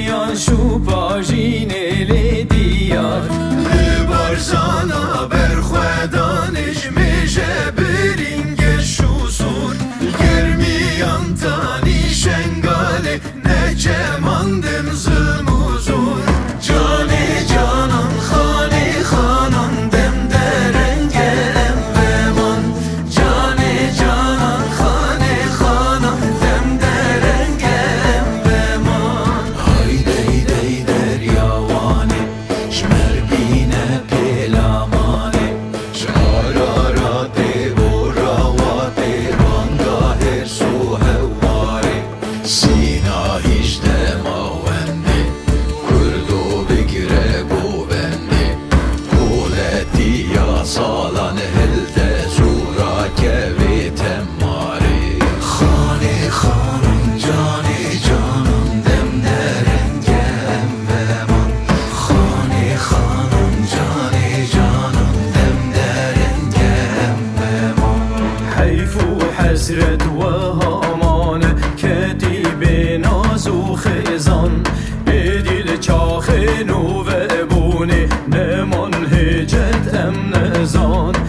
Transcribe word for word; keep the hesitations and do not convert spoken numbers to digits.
میان شو پاژین لی دیار بارزانا برخوادانش میشه برینگ شو سور گرمیان تانی شنگاله نچه ماندم ظلم و زور جانی جانان خانی خانان دم درنگ ام بمان جانی جانان خانی خانان دم درنگ ام بمان هایده ایده دریاوانه شمر بینه پیلامانه شعراراته و راواته رانگاه سو هواره سینا هیچده ماونده کردو بگیره گوونده قولتی یا سالان هلده زورا که ویتم ماره خانه خانم جانی جانم دم درنگم بمان خانه خانم جانی جانم دم درنگم بمان حیف و حسرت و هامان کتیب ناز و خزان بدیل چاخ نو و بونه نمان هجت ام نزان